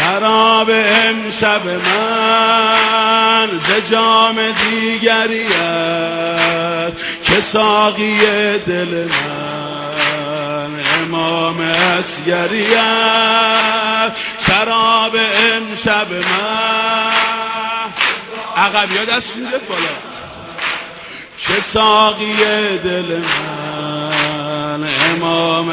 شراب امشب من ز جام دیگری است که ساقی دل من امام اصغری است. شراب امشب من عقبیا دست میده بالا که ساقی دل من امام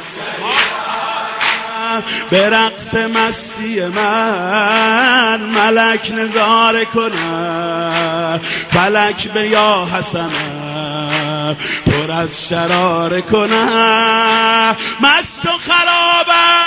به رقص مستی من ملک نظاره کنه، فلک به یا حسن پر از شراره کنه. مست و خرابم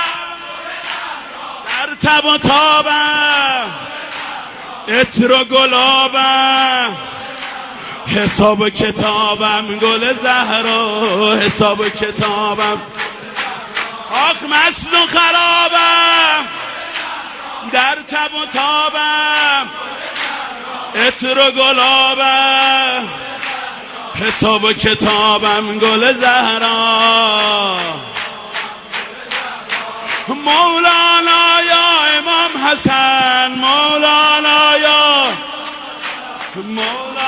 در تب و تابم، عطر و گلابم، حساب و کتابم گل زهرا، حساب و کتابم آخ مست و خرابم در تب و تابم، عطر و گلابم، حساب و کتابم گل زهرا. مولانا یا امام حسن، مولانا یا مولانا